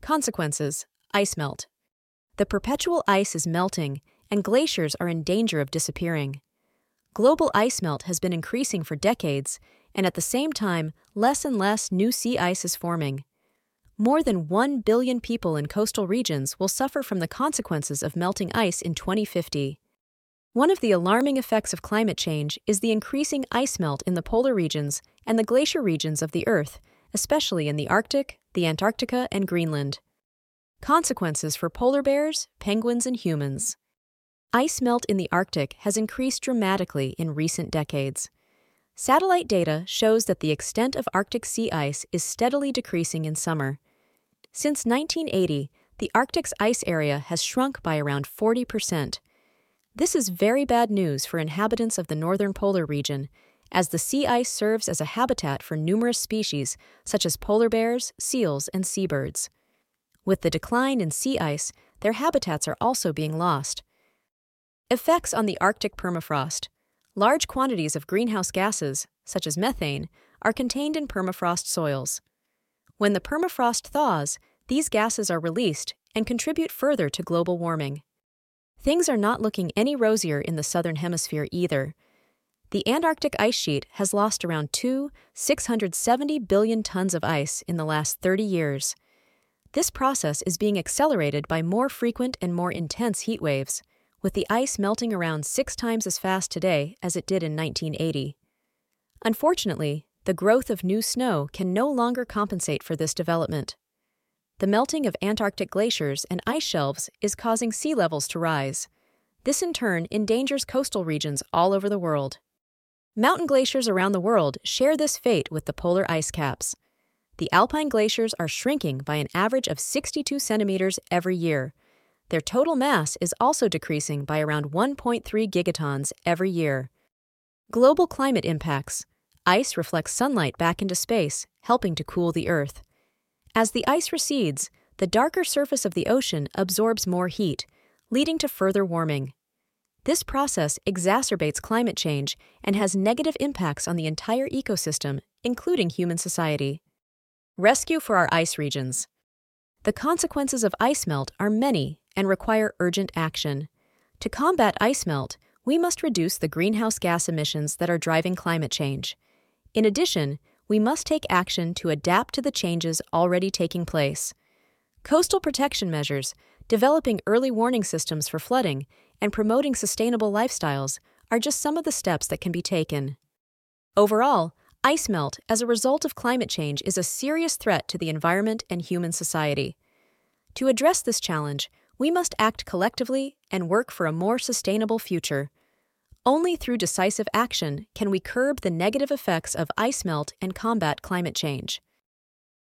Consequences: ice melt. The perpetual ice is melting, and glaciers are in danger of disappearing. Global ice melt has been increasing for decades, and at the same time, less and less new sea ice is forming. More than 1 billion people in coastal regions will suffer from the consequences of melting ice in 2050. One of the alarming effects of climate change is the increasing ice melt in the polar regions and the glacier regions of the Earth, especially in the Arctic, the Antarctica, and Greenland. Consequences for polar bears, penguins, and humans. Ice melt in the Arctic has increased dramatically in recent decades. Satellite data shows that the extent of Arctic sea ice is steadily decreasing in summer. Since 1980, the Arctic's ice area has shrunk by around 40%. This is very bad news for inhabitants of the northern polar region, as the sea ice serves as a habitat for numerous species such as polar bears, seals, and seabirds. With the decline in sea ice, their habitats are also being lost. Effects on the Arctic permafrost. Large quantities of greenhouse gases, such as methane, are contained in permafrost soils. When the permafrost thaws, these gases are released and contribute further to global warming. Things are not looking any rosier in the southern hemisphere either. The Antarctic ice sheet has lost around 670 billion tons of ice in the last 30 years. This process is being accelerated by more frequent and more intense heat waves, with the ice melting around 6 times as fast today as it did in 1980. Unfortunately, the growth of new snow can no longer compensate for this development. The melting of Antarctic glaciers and ice shelves is causing sea levels to rise. This in turn endangers coastal regions all over the world. Mountain glaciers around the world share this fate with the polar ice caps. The alpine glaciers are shrinking by an average of 62 centimeters every year. Their total mass is also decreasing by around 1.3 gigatons every year. Global climate impacts. Ice reflects sunlight back into space, helping to cool the Earth. As the ice recedes, the darker surface of the ocean absorbs more heat, leading to further warming. This process exacerbates climate change and has negative impacts on the entire ecosystem, including human society. Rescue for our ice regions. The consequences of ice melt are many and require urgent action. To combat ice melt, we must reduce the greenhouse gas emissions that are driving climate change. In addition, we must take action to adapt to the changes already taking place. Coastal protection measures, developing early warning systems for flooding, and promoting sustainable lifestyles are just some of the steps that can be taken. Overall, ice melt as a result of climate change is a serious threat to the environment and human society. To address this challenge, we must act collectively and work for a more sustainable future. Only through decisive action can we curb the negative effects of ice melt and combat climate change.